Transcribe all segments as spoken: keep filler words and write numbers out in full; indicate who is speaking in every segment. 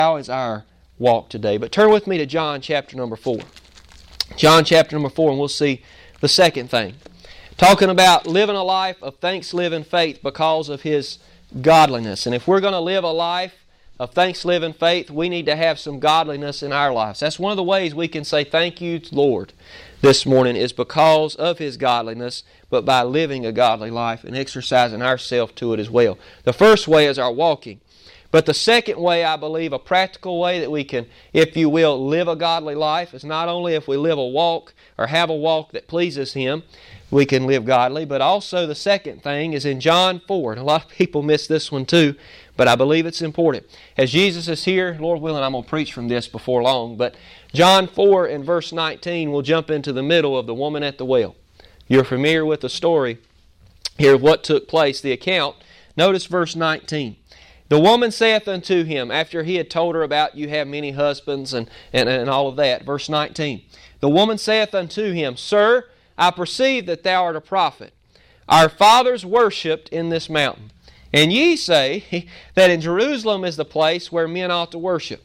Speaker 1: How is our walk today? But turn with me to John chapter number four. John chapter number four, and we'll see the second thing. Talking about living a life of thanks-living faith because of His godliness. And if we're going to live a life of thanks-living faith, we need to have some godliness in our lives. That's one of the ways we can say thank you, Lord, this morning, is because of His godliness, but by living a godly life and exercising ourselves to it as well. The first way is our walking. But the second way, I believe, a practical way that we can, if you will, live a godly life is not only if we live a walk or have a walk that pleases Him, we can live godly, but also the second thing is in John four. And a lot of people miss this one too, but I believe it's important. As Jesus is here, Lord willing, I'm going to preach from this before long, but John four and verse nineteen, we'll jump into the middle of the woman at the well. You're familiar with the story here of what took place, the account. Notice verse nineteen. The woman saith unto him, after he had told her about you have many husbands and, and, and all of that, verse nineteen. The woman saith unto him, Sir, I perceive that thou art a prophet. Our fathers worshipped in this mountain, and ye say that in Jerusalem is the place where men ought to worship.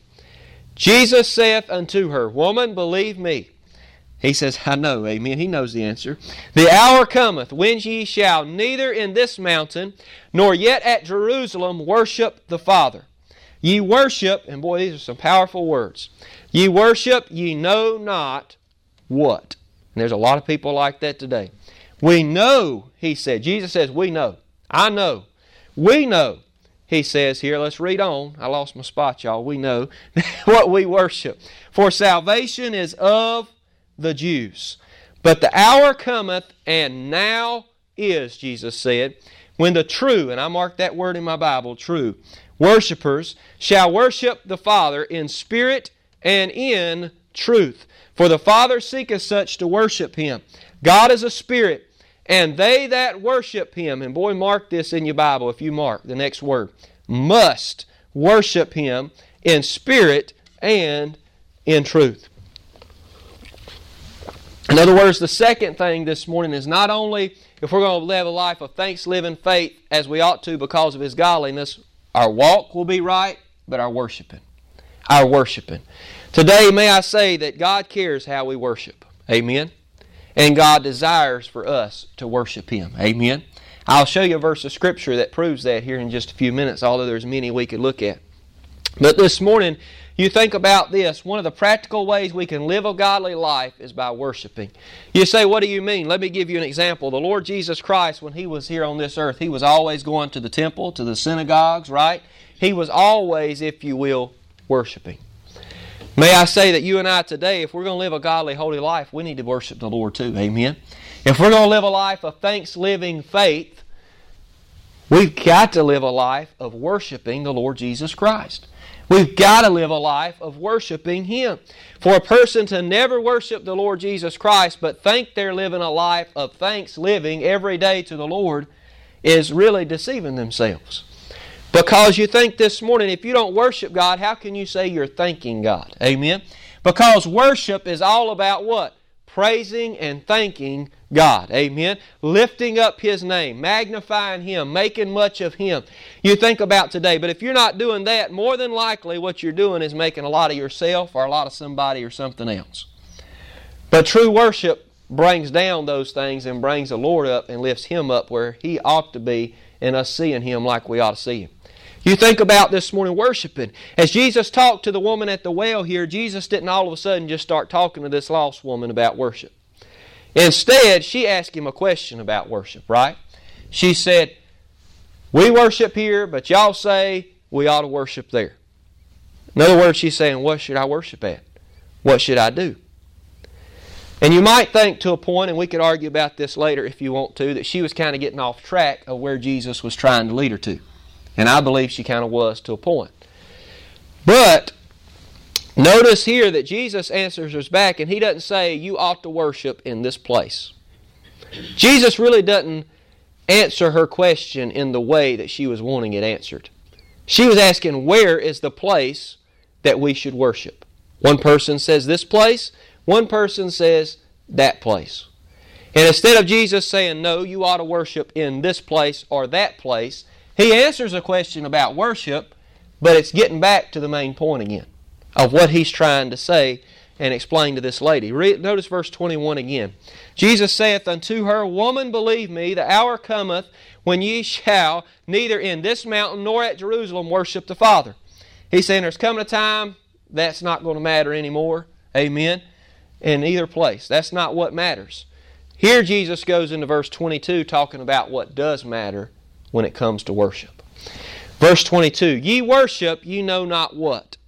Speaker 1: Jesus saith unto her, Woman, believe me. He says, I know, amen. He knows the answer. The hour cometh when ye shall neither in this mountain nor yet at Jerusalem worship the Father. Ye worship, and boy, these are some powerful words. Ye worship, ye know not what. And there's a lot of people like that today. We know, He said. Jesus says, we know. I know. We know. He says here, let's read on. I lost my spot, y'all. We know what we worship. For salvation is of the Jews. But the hour cometh, and now is, Jesus said, when the true, and I marked that word in my Bible, true, worshipers shall worship the Father in spirit and in truth. For the Father seeketh such to worship Him. God is a spirit, and they that worship Him, and boy, mark this in your Bible if you mark the next word, must worship Him in spirit and in truth. In other words, the second thing this morning is not only if we're going to live a life of thanks-living faith as we ought to because of His godliness, our walk will be right, but our worshiping. Our worshiping. Today, may I say that God cares how we worship. Amen. And God desires for us to worship Him. Amen. I'll show you a verse of Scripture that proves that here in just a few minutes, although there's many we could look at. But this morning, you think about this. One of the practical ways we can live a godly life is by worshiping. You say, what do you mean? Let me give you an example. The Lord Jesus Christ, when He was here on this earth, He was always going to the temple, to the synagogues, right? He was always, if you will, worshiping. May I say that you and I today, if we're going to live a godly, holy life, we need to worship the Lord too. Amen. If we're going to live a life of thanks-living faith, we've got to live a life of worshiping the Lord Jesus Christ. We've got to live a life of worshiping Him. For a person to never worship the Lord Jesus Christ but think they're living a life of thanks-living every day to the Lord is really deceiving themselves. Because you think this morning, if you don't worship God, how can you say you're thanking God? Amen? Because worship is all about what? Praising and thanking God. Amen? Lifting up His name, magnifying Him, making much of Him. You think about today, but if you're not doing that, more than likely what you're doing is making a lot of yourself or a lot of somebody or something else. But true worship brings down those things and brings the Lord up and lifts Him up where He ought to be and us seeing Him like we ought to see Him. You think about this morning worshiping. As Jesus talked to the woman at the well here, Jesus didn't all of a sudden just start talking to this lost woman about worship. Instead, she asked Him a question about worship, right? She said, we worship here, but y'all say we ought to worship there. In other words, she's saying, what should I worship at? What should I do? And you might think to a point, and we could argue about this later if you want to, that she was kind of getting off track of where Jesus was trying to lead her to. And I believe she kind of was to a point. But notice here that Jesus answers us back, and He doesn't say, you ought to worship in this place. Jesus really doesn't answer her question in the way that she was wanting it answered. She was asking, where is the place that we should worship? One person says this place, one person says that place. And instead of Jesus saying, no, you ought to worship in this place or that place, He answers a question about worship But it's getting back to the main point again of what He's trying to say and explain to this lady. Read, notice verse twenty-one again. Jesus saith unto her, Woman, believe me, the hour cometh when ye shall neither in this mountain nor at Jerusalem worship the Father. He's saying there's coming a time that's not going to matter anymore. Amen. In either place. That's not what matters. Here Jesus goes into verse twenty-two talking about what does matter when it comes to worship. Verse twenty-two, Ye worship, ye know not what.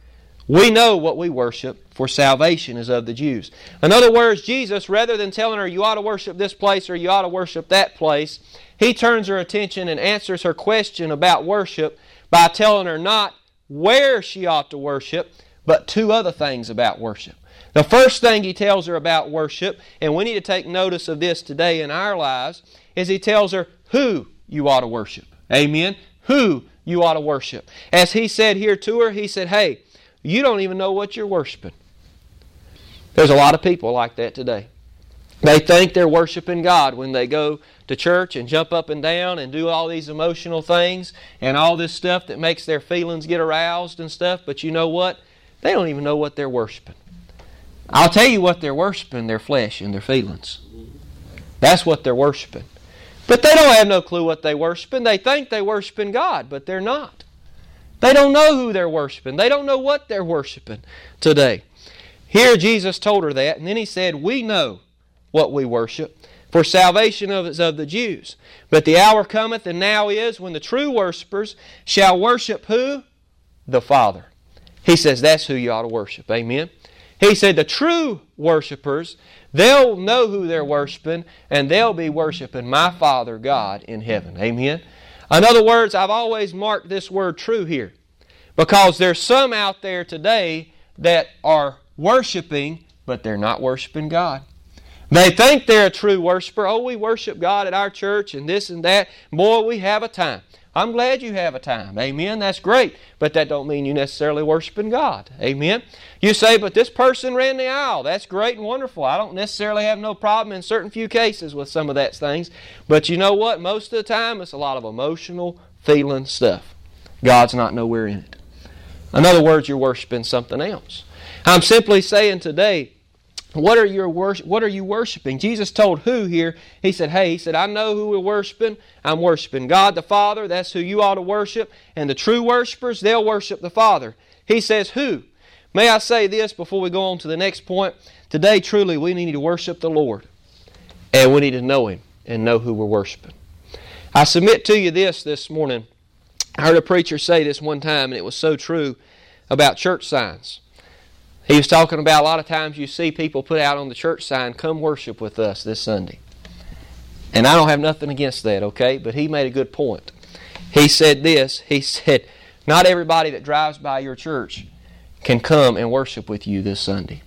Speaker 1: We know what we worship, for salvation is of the Jews. In other words, Jesus, rather than telling her you ought to worship this place or you ought to worship that place, He turns her attention and answers her question about worship by telling her not where she ought to worship, but two other things about worship. The first thing He tells her about worship, and we need to take notice of this today in our lives, is He tells her who you ought to worship. Amen? Who you ought to worship. As He said here to her, He said, hey, you don't even know what you're worshiping. There's a lot of people like that today. They think they're worshiping God when they go to church and jump up and down and do all these emotional things and all this stuff that makes their feelings get aroused and stuff. But you know what? They don't even know what they're worshiping. I'll tell you what they're worshiping, their flesh and their feelings. That's what they're worshiping. But they don't have no clue what they're worshiping. They think they're worshiping God, but they're not. They don't know who they're worshiping. They don't know what they're worshiping today. Here Jesus told her that, and then He said, we know what we worship, for salvation is of the Jews. But the hour cometh, and now is, when the true worshipers shall worship who? The Father. He says that's who you ought to worship. Amen? He said the true worshipers, they'll know who they're worshiping, and they'll be worshiping my Father God in heaven. Amen? In other words, I've always marked this word true here, because there's some out there today that are worshiping, but they're not worshiping God. They think they're a true worshiper. Oh, we worship God at our church and this and that. Boy, we have a time. I'm glad you have a time. Amen. That's great. But that don't mean you necessarily worshiping God. Amen. You say, but this person ran the aisle. That's great and wonderful. I don't necessarily have no problem in certain few cases with some of that things. But you know what? Most of the time, it's a lot of emotional, feeling stuff. God's not nowhere in it. In other words, you're worshiping something else. I'm simply saying today, What are, your worship, what are you worshiping? Jesus told who here? He said, hey, He said, I know who we're worshiping. I'm worshiping God the Father. That's who you ought to worship. And the true worshipers, they'll worship the Father. He says who? May I say this before we go on to the next point? Today, truly, we need to worship the Lord. And we need to know Him and know who we're worshiping. I submit to you this this morning. I heard a preacher say this one time, and it was so true about church signs. He was talking about a lot of times you see people put out on the church sign, come worship with us this Sunday. And I don't have nothing against that, okay? But he made a good point. He said this, he said, not everybody that drives by your church can come and worship with you this Sunday.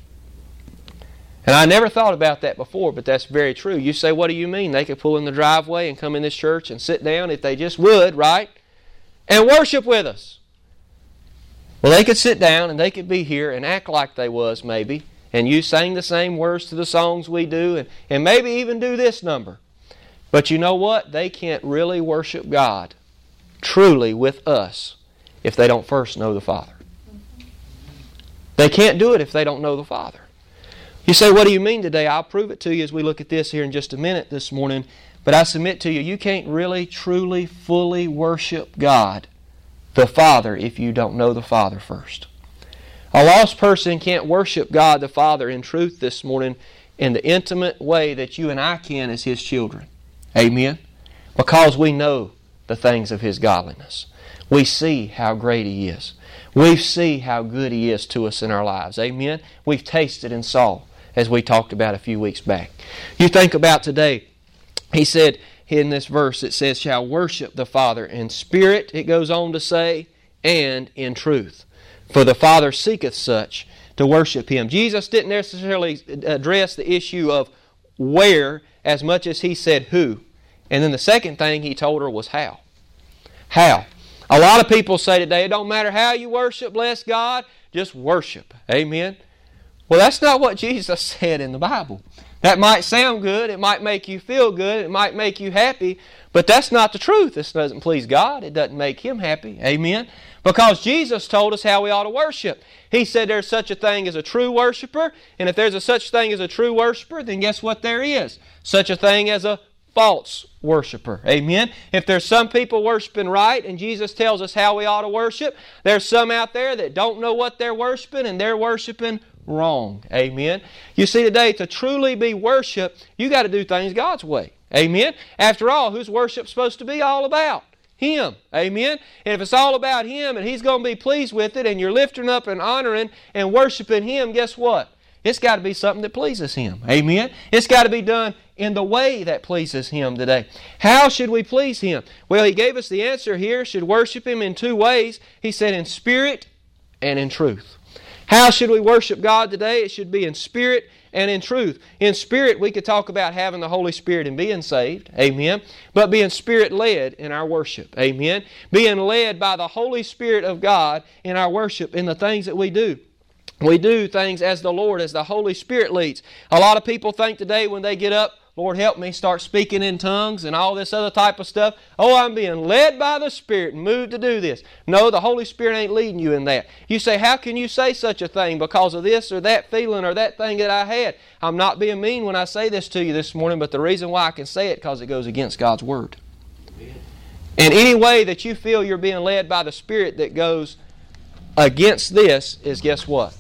Speaker 1: And I never thought about that before, but that's very true. You say, what do you mean? They could pull in the driveway and come in this church and sit down if they just would, right? And worship with us. Well, they could sit down and they could be here and act like they was maybe, and you sing the same words to the songs we do, and, and maybe even do this number. But you know what? They can't really worship God truly with us if they don't first know the Father. They can't do it if they don't know the Father. You say, what do you mean today? I'll prove it to you as we look at this here in just a minute this morning. But I submit to you, you can't really, truly, fully worship God the Father if you don't know the Father first. A lost person can't worship God the Father in truth this morning in the intimate way that you and I can as His children. Amen? Because we know the things of His godliness. We see how great He is. We see how good He is to us in our lives. Amen? We've tasted and saw, as we talked about a few weeks back. You think about today, He said, in this verse it says, shall worship the Father in spirit, it goes on to say, and in truth. For the Father seeketh such to worship Him. Jesus didn't necessarily address the issue of where as much as He said who. And then the second thing He told her was how. How. A lot of people say today, it don't matter how you worship, bless God, just worship. Amen. Well, that's not what Jesus said in the Bible. That might sound good. It might make you feel good. It might make you happy. But that's not the truth. This doesn't please God. It doesn't make Him happy. Amen? Because Jesus told us how we ought to worship. He said there's such a thing as a true worshiper. And if there's a such thing as a true worshiper, then guess what there is? Such a thing as a false worshiper. Amen? If there's some people worshiping right and Jesus tells us how we ought to worship, there's some out there that don't know what they're worshiping and they're worshiping wrong. Amen? You see, today, to truly be worshiped, you got to do things God's way. Amen? After all, who's worship supposed to be all about? Him. Amen? And if it's all about Him and He's going to be pleased with it and you're lifting up and honoring and worshiping Him, guess what? It's got to be something that pleases Him. Amen? It's got to be done in the way that pleases Him today. How should we please Him? Well, He gave us the answer here. Should worship Him in two ways. He said in spirit and in truth. How should we worship God today? It should be in spirit and in truth. In spirit, we could talk about having the Holy Spirit and being saved. Amen. But being Spirit-led in our worship. Amen. Being led by the Holy Spirit of God in our worship, in the things that we do. We do things as the Lord, as the Holy Spirit leads. A lot of people think today when they get up, Lord help me, start speaking in tongues and all this other type of stuff. Oh, I'm being led by the Spirit and moved to do this. No, the Holy Spirit ain't leading you in that. You say, how can you say such a thing because of this or that feeling or that thing that I had? I'm not being mean when I say this to you this morning, but the reason why I can say it is because it goes against God's Word. And any way that you feel you're being led by the Spirit that goes against this is, guess what?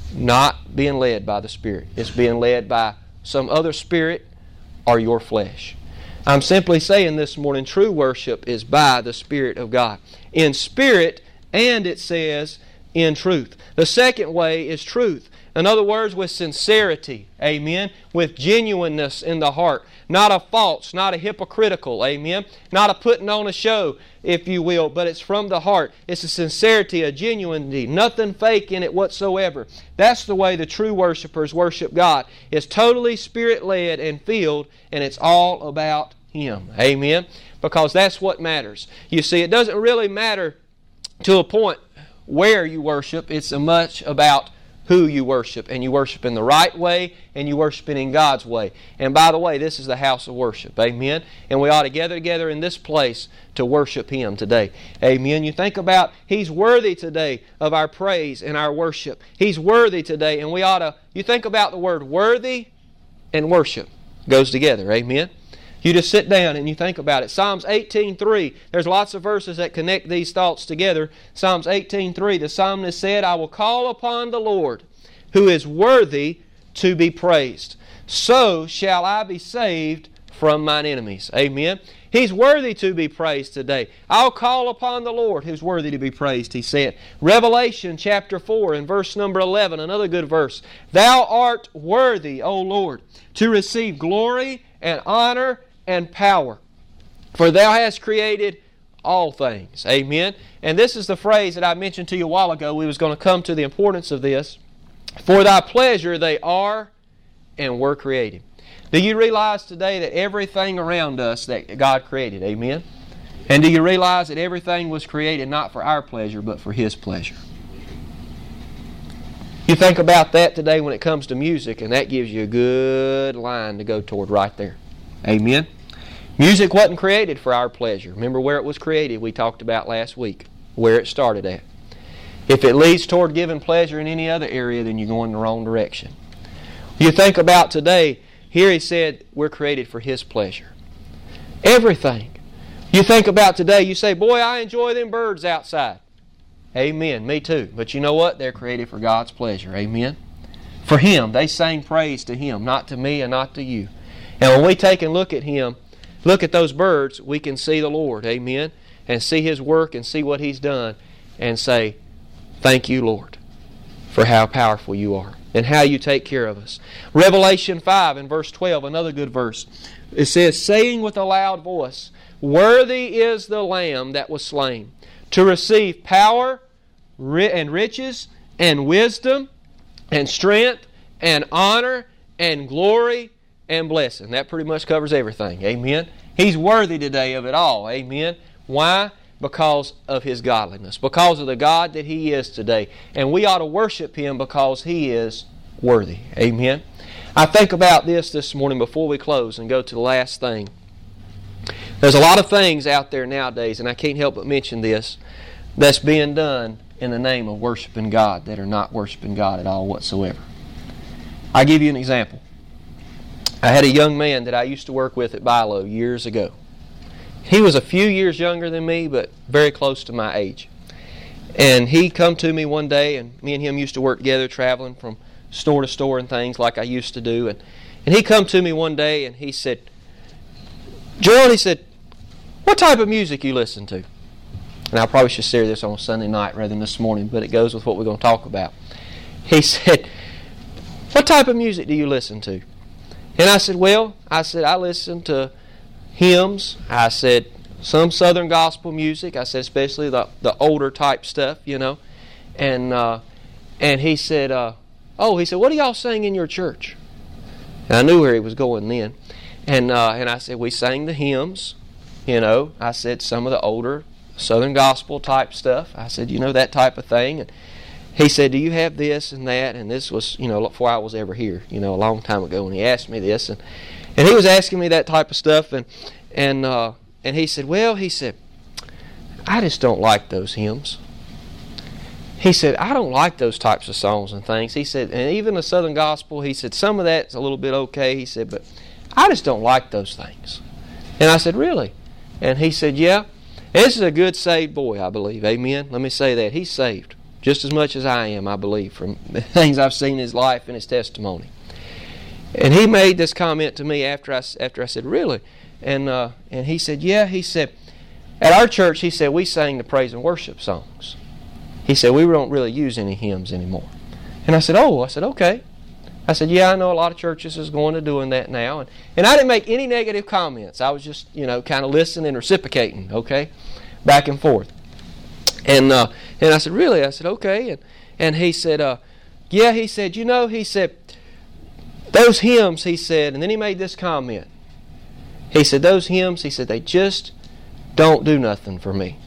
Speaker 1: Not being led by the Spirit. It's being led by some other spirit or your flesh. I'm simply saying this morning, true worship is by the Spirit of God. In spirit, and it says in truth. The second way is truth. In other words, with sincerity. Amen. With genuineness in the heart. Not a false, not a hypocritical. Amen. Not a putting on a show, if you will, but it's from the heart. It's a sincerity, a genuinity. Nothing fake in it whatsoever. That's the way the true worshipers worship God. It's totally Spirit-led and filled, and it's all about Him. Amen. Because that's what matters. You see, it doesn't really matter to a point where you worship. It's so much about who you worship, and you worship in the right way, and you worship in God's way. And by the way, this is the house of worship. Amen? And we ought to gather together in this place to worship Him today. Amen? You think about, He's worthy today of our praise and our worship. He's worthy today, and we ought to, you think about the word worthy and worship. Goes together. Amen? You just sit down and you think about it. Psalms eighteen three, there's lots of verses that connect these thoughts together. Psalms eighteen three, the psalmist said, I will call upon the Lord, who is worthy to be praised. So shall I be saved from mine enemies. Amen. He's worthy to be praised today. I'll call upon the Lord who's worthy to be praised, he said. Revelation chapter four and verse number eleven, another good verse. Thou art worthy, O Lord, to receive glory and honor and power. For Thou hast created all things. Amen. And this is the phrase that I mentioned to you a while ago. We was going to come to the importance of this. For Thy pleasure they are and were created. Do you realize today that everything around us that God created? Amen. And do you realize that everything was created not for our pleasure but for His pleasure? You think about that today when it comes to music, and that gives you a good line to go toward right there. Amen. Music wasn't created for our pleasure. Remember where it was created, we talked about last week, where it started at. If it leads toward giving pleasure in any other area, then you're going in the wrong direction. You think about today, here he said we're created for His pleasure. Everything. You think about today, you say, boy, I enjoy them birds outside. Amen. Me too. But you know what? They're created for God's pleasure. Amen. For Him. They sang praise to Him, not to me and not to you. And when we take and look at Him, look at those birds, we can see the Lord. Amen. And see His work and see what He's done and say, thank you, Lord, for how powerful you are and how you take care of us. Revelation five and verse twelve, another good verse. It says, saying with a loud voice, worthy is the Lamb that was slain to receive power and riches and wisdom and strength and honor and glory and blessing. That pretty much covers everything. Amen. He's worthy today of it all. Amen. Why? Because of His godliness. Because of the God that He is today. And we ought to worship Him because He is worthy. Amen. I think about this this morning before we close and go to the last thing. There's a lot of things out there nowadays, and I can't help but mention this, that's being done in the name of worshiping God that are not worshiping God at all whatsoever. I'll give you an example. I had a young man that I used to work with at Bilo years ago. He was a few years younger than me, but very close to my age. And he come to me one day, and me and him used to work together, traveling from store to store and things like I used to do. And, and he come to me one day, and he said, Joel, he said, what type of music you listen to? And I probably should share this on Sunday night rather than this morning, but it goes with what we're going to talk about. He said, what type of music do you listen to? And I said, well, I said, I listen to hymns. I said, some Southern gospel music. I said, especially the, the older type stuff, you know. And uh, and he said, uh, oh, he said, what do y'all sing in your church? And I knew where he was going then. And uh, and I said, we sang the hymns, you know. I said, some of the older Southern gospel type stuff. I said, you know, that type of thing. And he said, do you have this and that? And this was, you know, before I was ever here, you know, a long time ago when he asked me this. And, and he was asking me that type of stuff. And and uh, and he said, well, he said, I just don't like those hymns. He said, I don't like those types of songs and things. He said, and even the Southern gospel, he said, some of that's a little bit okay. He said, but I just don't like those things. And I said, really? And he said, yeah. And this is a good saved boy, I believe. Amen. Let me say that. He's saved. Just as much as I am, I believe, from the things I've seen in his life and his testimony. And he made this comment to me after I, after I said, really? And uh, and he said, yeah. He said, at our church, he said, we sang the praise and worship songs. He said, we don't really use any hymns anymore. And I said, oh, I said, okay. I said, yeah, I know a lot of churches is going to doing that now. And, and I didn't make any negative comments. I was just, you know, kind of listening and reciprocating, okay, back and forth. And uh, and I said, really? I said, okay. And and he said, uh, yeah, he said, you know, he said, those hymns, he said, and then he made this comment. He said, those hymns, he said, they just don't do nothing for me.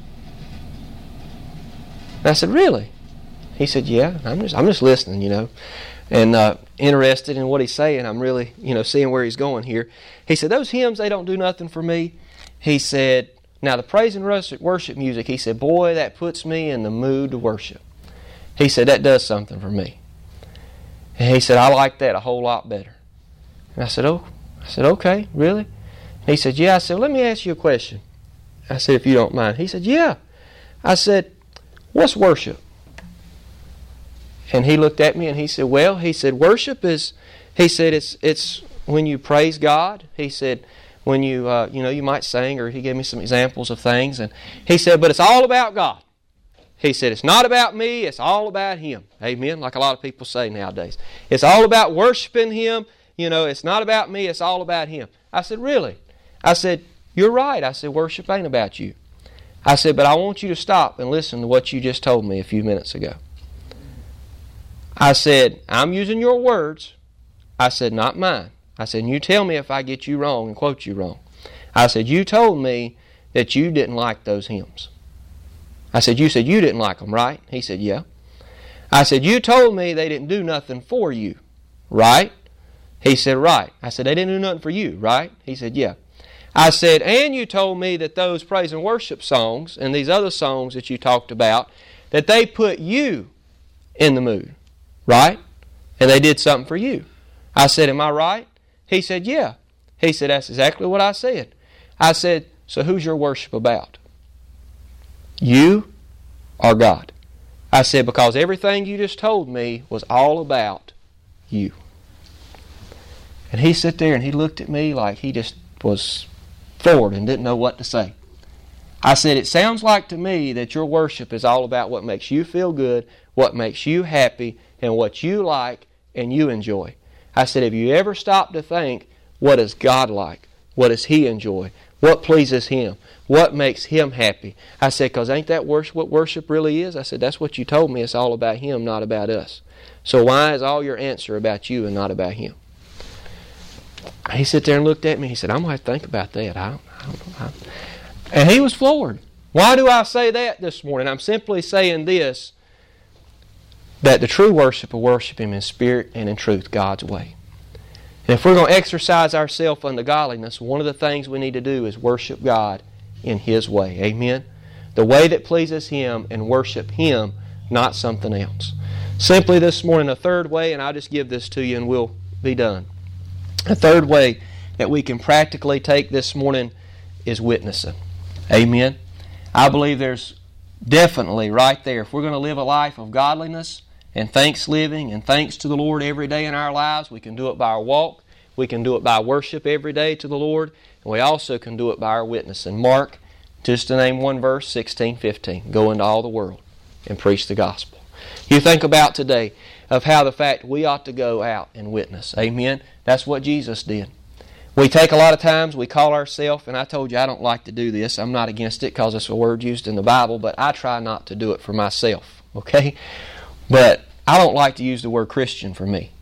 Speaker 1: And I said, really? He said, yeah, I'm just, I'm just listening, you know, and uh, interested in what he's saying. I'm really, you know, seeing where he's going here. He said, those hymns, they don't do nothing for me. He said, now the praise and worship music, he said, boy, that puts me in the mood to worship. He said, that does something for me. And he said, I like that a whole lot better. And I said, oh, I said, okay, really? And he said, yeah. I said, let me ask you a question. I said, if you don't mind. He said, yeah. I said, what's worship? And he looked at me and he said, well, he said, worship is, he said, it's it's when you praise God. He said, when you, uh, you know, you might sing, or he gave me some examples of things. And he said, but it's all about God. He said, it's not about me, it's all about Him. Amen, like a lot of people say nowadays. It's all about worshiping Him. You know, it's not about me, it's all about Him. I said, really? I said, you're right. I said, worship ain't about you. I said, but I want you to stop and listen to what you just told me a few minutes ago. I said, I'm using your words. I said, not mine. I said, you tell me if I get you wrong and quote you wrong. I said, you told me that you didn't like those hymns. I said, you said you didn't like them, right? He said, yeah. I said, you told me they didn't do nothing for you, right? He said, right. I said, they didn't do nothing for you, right? He said, yeah. I said, and you told me that those praise and worship songs and these other songs that you talked about, that they put you in the mood, right? And they did something for you. I said, am I right? He said, yeah. He said, that's exactly what I said. I said, so who's your worship about? You or God? I said, because everything you just told me was all about you. And he sat there and he looked at me like he just was floored and didn't know what to say. I said, it sounds like to me that your worship is all about what makes you feel good, what makes you happy, and what you like and you enjoy. I said, have you ever stopped to think, what does God like? What does He enjoy? What pleases Him? What makes Him happy? I said, because ain't that worship what worship really is? I said, that's what you told me. It's all about Him, not about us. So why is all your answer about you and not about Him? He sat there and looked at me. He said, I'm going to have to think about that. I don't, I don't know. I... And he was floored. Why do I say that this morning? I'm simply saying this, that the true worship will worship Him in spirit and in truth, God's way. And if we're going to exercise ourselves unto godliness, one of the things we need to do is worship God in His way. Amen? The way that pleases Him, and worship Him, not something else. Simply this morning, a third way, and I'll just give this to you and we'll be done. A third way that we can practically take this morning is witnessing. Amen? I believe there's definitely right there, if we're going to live a life of godliness and thanks living and thanks to the Lord every day in our lives, we can do it by our walk, we can do it by worship every day to the Lord, and we also can do it by our witness. And Mark, just to name one verse, sixteen fifteen, go into all the world and preach the gospel. You think about today of how the fact we ought to go out and witness. Amen? That's what Jesus did. We take a lot of times, we call ourselves, and I told you I don't like to do this. I'm not against it because it's a word used in the Bible, but I try not to do it for myself. Okay? But I don't like to use the word Christian for me.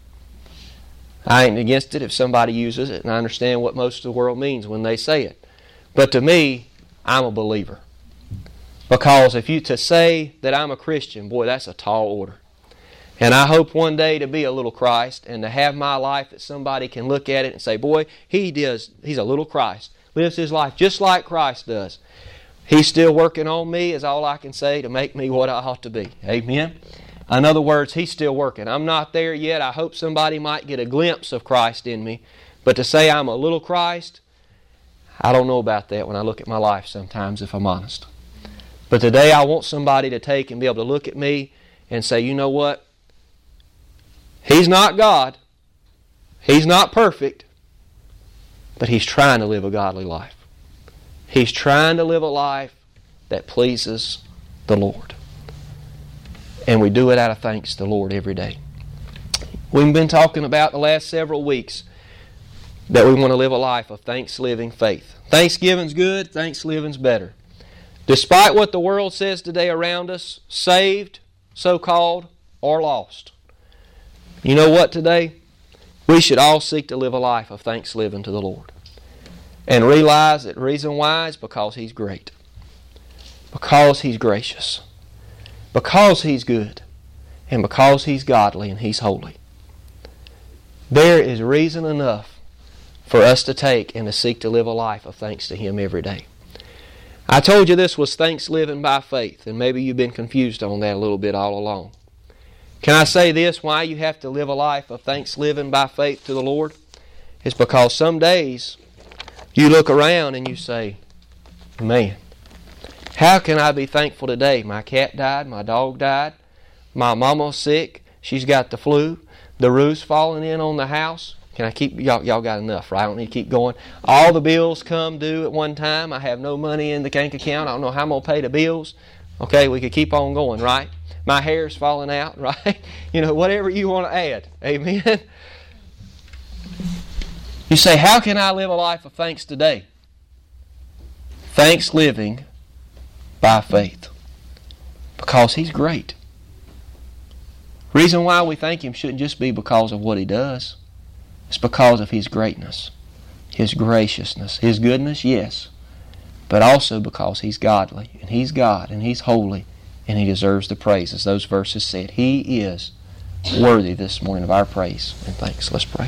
Speaker 1: I ain't against it if somebody uses it, and I understand what most of the world means when they say it. But to me, I'm a believer. Because if you to say that I'm a Christian, boy, that's a tall order. And I hope one day to be a little Christ and to have my life that somebody can look at it and say, boy, he does, he's a little Christ. Lives his life just like Christ does. He's still working on me is all I can say to make me what I ought to be. Amen? In other words, He's still working. I'm not there yet. I hope somebody might get a glimpse of Christ in me. But to say I'm a little Christ, I don't know about that when I look at my life sometimes, if I'm honest. But today I want somebody to take and be able to look at me and say, you know what? He's not God. He's not perfect. But He's trying to live a godly life. He's trying to live a life that pleases the Lord. And we do it out of thanks to the Lord every day. We've been talking about the last several weeks that we want to live a life of thanks living faith. Thanksgiving's good, thanks living's better. Despite what the world says today around us, saved, so-called, or lost. You know what today? We should all seek to live a life of thanks living to the Lord. And realize that the reason why is because He's great. Because He's gracious. Because He's good. And because He's godly and He's holy. There is reason enough for us to take and to seek to live a life of thanks to Him every day. I told you this was thanks living by faith, and maybe you've been confused on that a little bit all along. Can I say this, why you have to live a life of thanks living by faith to the Lord? It's because some days you look around and you say, man, how can I be thankful today? My cat died, my dog died, my mama's sick, she's got the flu, the roof's falling in on the house. Can I keep, y'all, y'all got enough, right? I don't need to keep going. All the bills come due at one time. I have no money in the bank account. I don't know how I'm going to pay the bills. Okay, we could keep on going, right? My hair's falling out, right? You know, whatever you want to add. Amen? You say, how can I live a life of thanks today? Thanks living by faith. Because He's great. Reason why we thank Him shouldn't just be because of what He does. It's because of His greatness, His graciousness, His goodness, yes, but also because He's godly, and He's God, and He's holy, and He deserves the praise. As those verses said, He is worthy this morning of our praise and thanks. Let's pray.